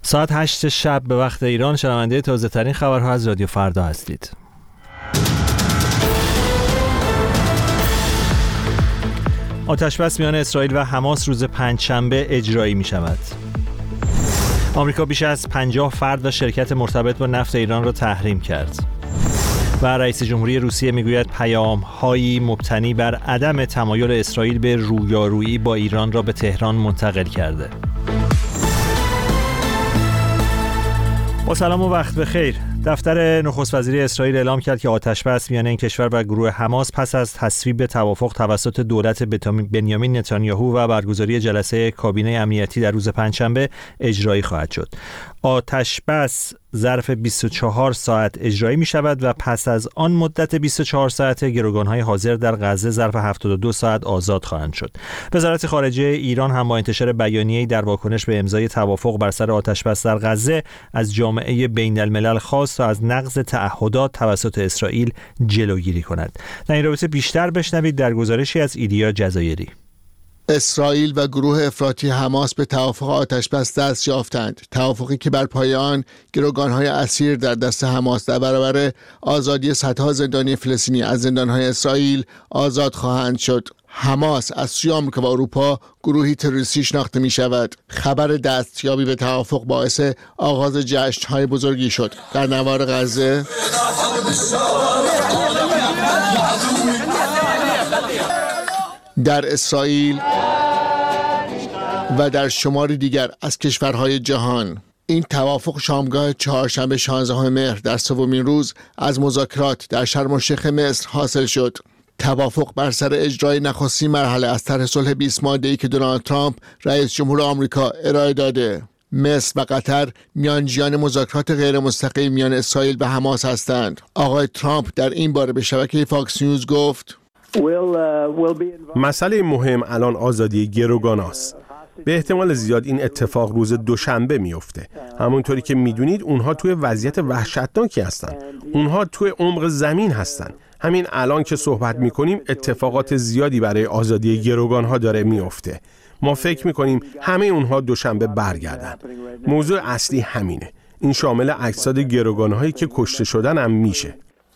ساعت 8 شب به وقت ایران شنونده تازه‌ترین خبرها از رادیو فردا هستید. آتش‌بس میان اسرائیل و حماس روز پنجشنبه اجرایی می شود. آمریکا بیش از 50 فرد و شرکت مرتبط با نفت ایران را تحریم کرد. و رئیس جمهوری روسیه میگوید پیام‌هایی مبتنی بر عدم تمایل اسرائیل به رویارویی با ایران را به تهران منتقل کرده. با سلام و وقت بخیر. دفتر نخست وزیری اسرائیل اعلام کرد که آتش‌بس میان این کشور و گروه حماس پس از تصویب توافق توسط دولت بنیامین نتانیاهو و برگزاری جلسه کابینه امنیتی در روز پنجشنبه اجرایی خواهد شد. آتش‌بس ظرف 24 ساعت اجرایی می شود و پس از آن مدت 24 ساعته گروگان‌های حاضر در غزه ظرف 72 ساعت آزاد خواهند شد. وزارت خارجه ایران هم با انتشار بیانیه‌ای در واکنش به امضای توافق بر سر آتش‌بس در غزه از جامعه بین‌الملل خواست تا از نقض تعهدات توسط اسرائیل جلوگیری کند. در این رابطه بیشتر بشنوید در گزارشی از ایلیا جزایری. اسرائیل و گروه افراطی حماس به توافق آتش‌بس دست یافتند. توافقی که بر پایه آن گروگان‌های اسیر در دست حماس در برابر آزادی صدها زندانی فلسطینی از زندان‌های اسرائیل آزاد خواهند شد. حماس از سوی آمریکا و اروپا گروهی تروریستی شناخته می شود. خبر دستیابی به توافق باعث آغاز جشن‌های بزرگی شد. در نوار غزه در اسرائیل و در شماری دیگر از کشورهای جهان. این توافق شامگاه چهارشنبه 16 مهر در سومین روز از مذاکرات در شرم الشیخ مصر حاصل شد. توافق بر سر اجرای نخستین مرحله از طرح صلح 20 ماده‌ای که دونالد ترامپ رئیس جمهور آمریکا ارائه داده. مصر و قطر میانجیان مذاکرات غیر مستقیم میان اسرائیل و حماس هستند. آقای ترامپ در این باره به شبکه فاکس نیوز گفت: مسئله مهم الان آزادی گروگاناست. به احتمال زیاد این اتفاق روز دوشنبه میفته. همونطوری که میدونید اونها توی وضعیت وحشتناکی هستن. اونها توی عمق زمین هستن. همین الان که صحبت میکنیم اتفاقات زیادی برای آزادی گروگانها داره میفته. ما فکر میکنیم همه اونها دوشنبه برگردن. موضوع اصلی همینه. این شامل اجساد گروگانهایی که کشته شدن هم میشه.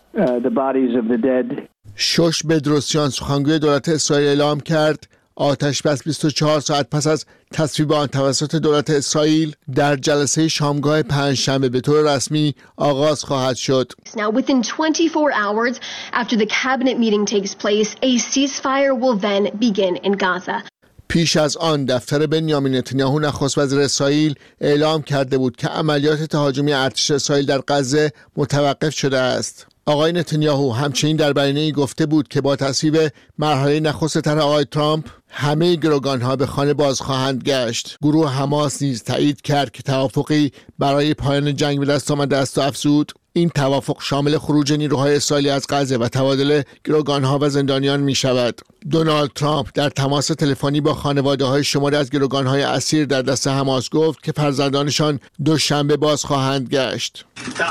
شوش بدروسیان سخنگوی دولت اسرائیل اعلام کرد آتش‌بس 24 ساعت پس از تصویب آن توسط دولت اسرائیل در جلسه شامگاه پنجشنبه به طور رسمی آغاز خواهد شد. Now within 24 hours after the cabinet meeting takes place, a ceasefire will then begin in Gaza. پیش از آن دفتر بنیامین نتانیاهو نخست وزیر اسرائیل اعلام کرده بود که عملیات تهاجمی ارتش اسرائیل در غزه متوقف شده است. آقای نتانیاهو همچنین در بیانیه‌ای گفته بود که با تصویب مرحله نخست طرح آقای ترامپ همه گروگان‌ها به خانه باز خواهند گشت. گروه حماس نیز تایید کرد که توافقی برای پایان جنگ به دست آمده است و افزود این توافق شامل خروج نیروهای اسرائیلی از غزه و تبادل گروگان‌ها و زندانیان می شود. دونالد ترامپ در تماس تلفنی با خانواده‌های شماری از گروگان‌های اسیر در دست حماس گفت که فرزندانشان دوشنبه باز خواهند گشت.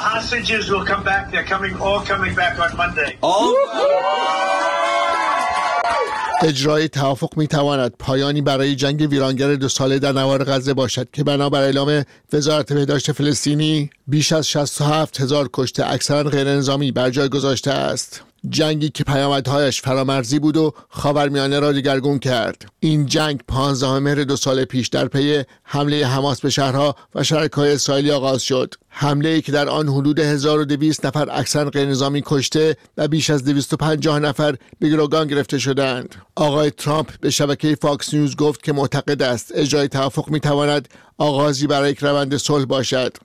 اجرای توافق می‌تواند پایانی برای جنگ ویرانگر 2 ساله در نوار غزه باشد که بنابر اعلام وزارت بهداشت فلسطینی بیش از 67,000 کشته اکثرا غیر نظامی بر جای گذاشته است. جنگی که پیامدهایش فرامرزی بود و خاورمیانه را دگرگون کرد. این جنگ 15 مهر 2 سال پیش در پی حمله حماس به شهرها و شرکای اسرائیلی آغاز شد. حمله‌ای که در آن حدود 1200 نفر اکثرا غیر نظامی کشته و بیش از 250 نفر به گروگان گرفته شدند. آقای ترامپ به شبکه فاکس نیوز گفت که معتقد است اجرای توافق می‌تواند آغازی برای یک روند صلح باشد.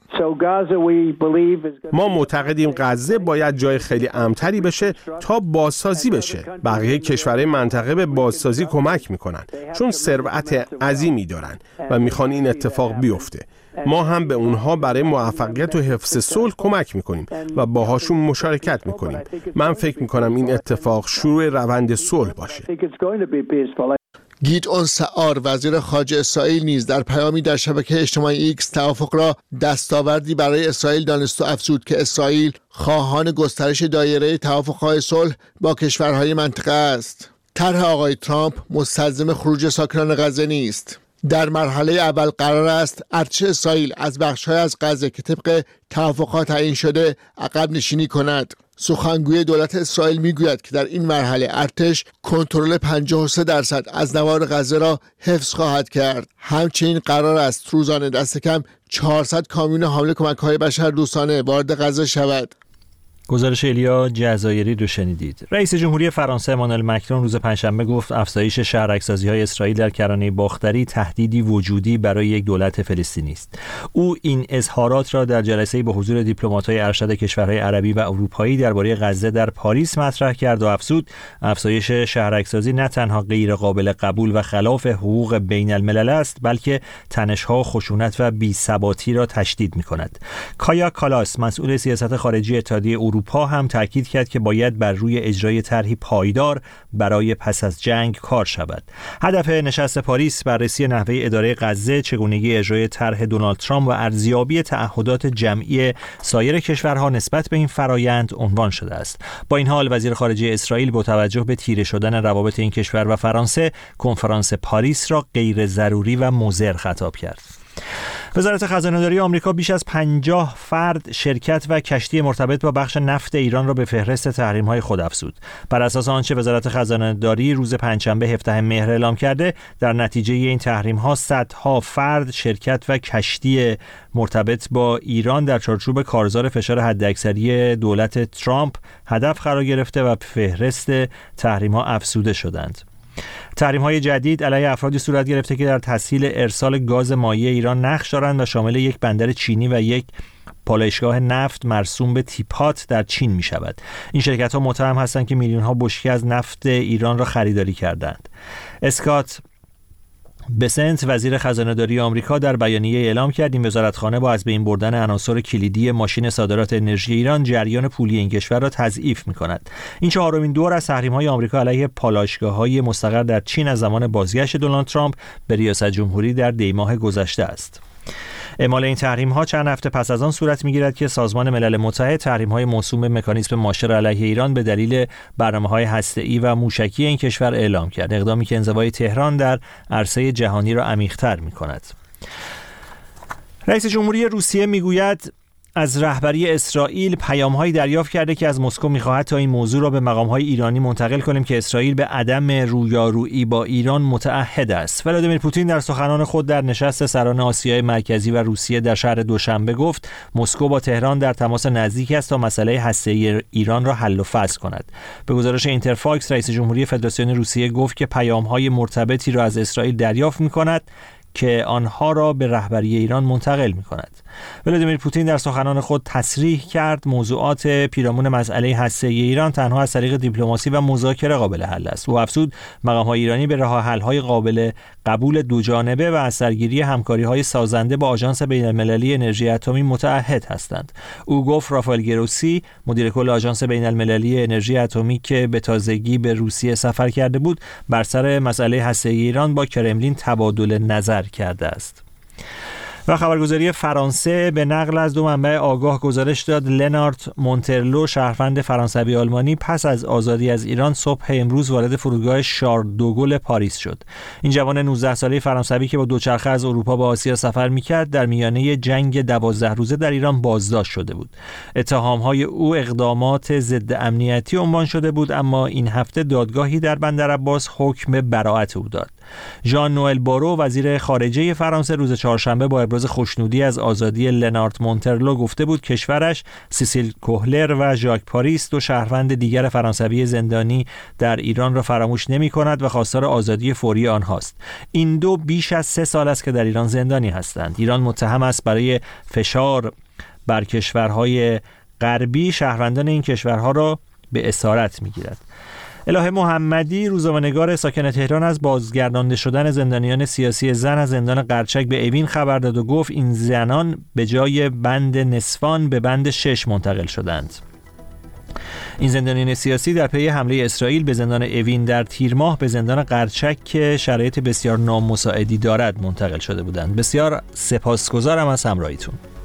ما معتقدیم غزه باید جای امن‌تری امن‌تری بشه تا بازسازی بشه. بقیه کشورهای منطقه به بازسازی کمک میکنن چون ثروت عظیمی دارن و میخوان این اتفاق بیفته. ما هم به اونها برای موفقیت و حفظ صلح کمک میکنیم و باهاشون مشارکت میکنیم. من فکر میکنم این اتفاق شروع روند صلح باشه. گیدئون سعار وزیر خارجه اسرائیل نیز در پیامی در شبکه اجتماعی ایکس توافق را دستاوردی برای اسرائیل دانست و افزود که اسرائیل خواهان گسترش دایره توافق‌های صلح با کشورهای منطقه است. طرح آقای ترامپ مستلزم خروج ساکنان غزه نیست. در مرحله اول قرار است ارتش اسرائیل از بخش‌های از غزه که طبق توافقات تعیین شده عقب نشینی کند. سخنگوی دولت اسرائیل میگوید که در این مرحله ارتش کنترل 53% از نوار غزه را حفظ خواهد کرد. همچنین قرار است روزانه دست کم 400 کامیون حامل کمک‌های بشردوستانه وارد غزه شود. گزارش ایلیا جزایری رو شنیدید. رئیس جمهوری فرانسه امانوئل مکرون روز پنجشنبه گفت افزایش شهرک‌سازی‌های اسرائیل در کرانه باختری تهدیدی وجودی برای یک دولت فلسطینی است. او این اظهارات را در جلسه‌ای با حضور دیپلمات‌های ارشد کشورهای عربی و اروپایی درباره غزه در پاریس مطرح کرد و افزود افزایش شهرک‌سازی نه تنها غیر قابل قبول و خلاف حقوق بین الملل است، بلکه تنش‌ها، خشونت و بی‌ثباتی را تشدید می‌کند. کایا کالاس مسئول سیاست خارجی اتحادیه اروپا هم تاکید کرد که باید بر روی اجرای طرحی پایدار برای پس از جنگ کار شود. هدف نشست پاریس بررسی نحوه اداره غزه، چگونگی اجرای طرح دونالد ترامپ و ارزیابی تعهدات جمعی سایر کشورها نسبت به این فرایند عنوان شده است. با این حال وزیر خارجه اسرائیل با توجه به تیره شدن روابط این کشور و فرانسه کنفرانس پاریس را غیر ضروری و مضر خطاب کرد. وزارت خزانه‌داری آمریکا بیش از 50 فرد، شرکت و کشتی مرتبط با بخش نفت ایران را به فهرست تحریم‌های خود افزود. بر اساس آنچه وزارت خزانه‌داری روز پنجشنبه 17 مهر اعلام کرده، در نتیجه این تحریم‌ها صدها فرد، شرکت و کشتی مرتبط با ایران در چارچوب کارزار فشار حداکثری دولت ترامپ هدف قرار گرفته و به فهرست تحریم‌ها افزوده شدند. تحریم‌های جدید علیه افرادی صورت گرفته که در تسهیل ارسال گاز مایع ایران نقش دارند و شامل یک بندر چینی و یک پالایشگاه نفت مرسوم به تیپات در چین می شود. این شرکت‌ها متهم هستند که میلیون‌ها بشکه از نفت ایران را خریداری کردند. اسکات بسنت وزیر خزانه‌داری آمریکا در بیانیه اعلام کرد این وزارتخانه با از بین بردن عناصر کلیدی ماشین صادرات انرژی ایران جریان پولی این کشور را تضعیف می‌کند. این چهارمین دور از تحریم‌های آمریکا علیه پالایشگاه‌های مستقر در چین از زمان بازگشت دونالد ترامپ به ریاست جمهوری در دی‌ماه گذشته است. اعمال این تحریم‌ها چند هفته پس از آن صورت می‌گیرد که سازمان ملل متحد تحریم‌های موسوم به مکانیزم ماشه علیه ایران به دلیل برنامه‌های هسته‌ای و موشکی این کشور اعلام کرد، اقدامی که انزوای تهران در عرصه جهانی را عمیق‌تر می‌کند. رئیس جمهوری روسیه می‌گوید از رهبری اسرائیل پیام‌هایی دریافت کرده که از مسکو می‌خواهد تا این موضوع را به مقام‌های ایرانی منتقل کنیم که اسرائیل به عدم رویارویی با ایران متعهد است. ولادیمیر پوتین در سخنان خود در نشست سران آسیای مرکزی و روسیه در شهر دوشنبه گفت مسکو با تهران در تماس نزدیکی است تا مسئله هسته‌ای ایران را حل و فصل کند. به گزارش اینترفاکس رئیس جمهوری فدراسیون روسیه گفت که پیام‌های مرتبطی را از اسرائیل دریافت می‌کند که آنها را به رهبری ایران منتقل می‌کند. ولادیمیر پوتین در سخنان خود تصریح کرد موضوعات پیرامون مسئله هسته‌ای ایران تنها از طریق دیپلماسی و مذاکره قابل حل است. او افزود مقام‌های ایرانی به راه حل‌های قابل قبول دوجانبه و از سرگیری همکاری‌های سازنده با آژانس بین‌المللی انرژی اتمی متعهد هستند. او گفت رافائل گروسی مدیر کل آژانس بین‌المللی انرژی اتمی که به تازگی به روسیه سفر کرده بود بر سر مسئله هسته‌ای ایران با کرملین تبادل نظر کرده است. و خبرگزاری فرانسه به نقل از دو منبع آگاه گزارش داد لنارت مونترلو شهروند فرانسوی آلمانی پس از آزادی از ایران صبح امروز وارد فرودگاه شارل دوگل پاریس شد. این جوان 19 ساله فرانسوی که با دوچرخه از اروپا به آسیا سفر می‌کرد در میانه جنگ 12 روزه در ایران بازداشت شده بود. اتهام‌های او اقدامات ضد امنیتی عنوان شده بود، اما این هفته دادگاهی در بندرعباس حکم براءت او داد. ژان نوئل بارو وزیر خارجه فرانسه روز چهارشنبه با ابراز خوشنودی از آزادی لنارت مونترلو گفته بود کشورش سیسیل کوهلر و ژاک پاریس دو شهروند دیگر فرانسوی زندانی در ایران را فراموش نمی‌کند و خواستار آزادی فوری آنهاست. این دو بیش از 3 سال است که در ایران زندانی هستند. ایران متهم است برای فشار بر کشورهای غربی شهروندان این کشورها را به اسارت می‌گیرد. الهه محمدی روزنامه‌نگار ساکن تهران از بازگردانده شدن زندانیان سیاسی زن از زندان قرچک به اوین خبر داد و گفت این زنان به جای بند نسوان به بند 6 منتقل شدند. این زندانیان سیاسی در پی حمله اسرائیل به زندان اوین در تیر ماه به زندان قرچک که شرایط بسیار نامساعدی دارد منتقل شده بودند. بسیار سپاسگزارم از همراهیتون.